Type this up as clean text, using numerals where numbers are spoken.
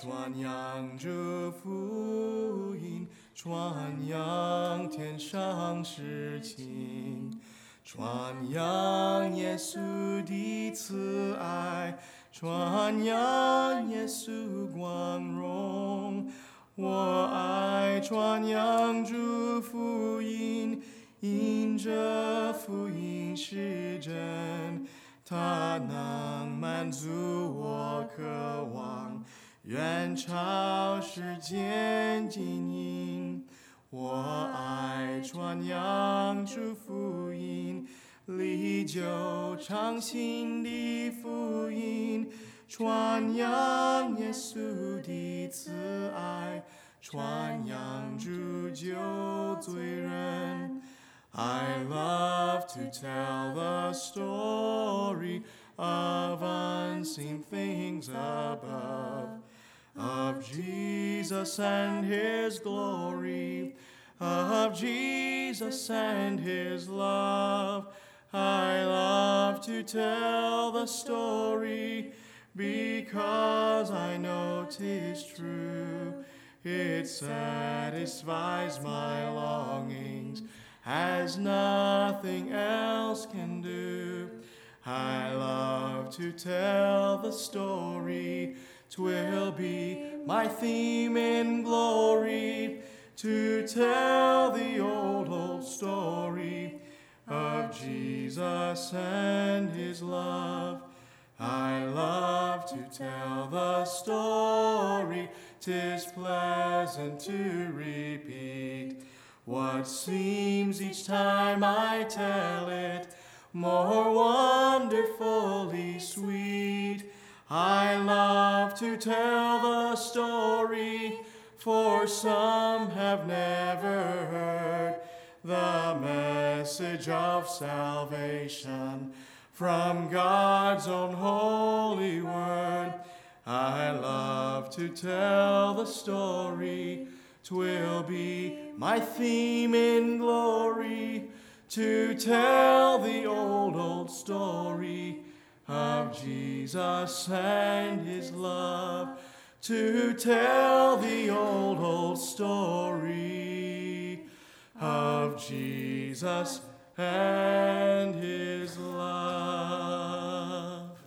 传扬这福音，传扬天上事情，传扬耶稣的慈爱，传扬耶稣光荣。我爱传扬主福音，因这福音是真，它能满足我渴望，远超世间金银。我爱传扬主福音，历久常新的福音，传扬耶稣的慈爱，传扬主救罪人。I love to tell the story of unseen things above, of Jesus and his glory, of Jesus and his love. I love to tell the story because I know 'tis true. It satisfies my longings as nothing else can do. I love to tell the story, 'twill be my theme in glory, to tell the old story of Jesus and his love. I love to tell the story, 'tis pleasant to repeat what seems each time I tell it more wonderfully sweet. I love to tell the story, for some have never heard the message of salvation from God's own holy word. I love to tell the story, 'twill be my theme in glory, to tell the old story of Jesus and his love, to tell the old story of Jesus and his love.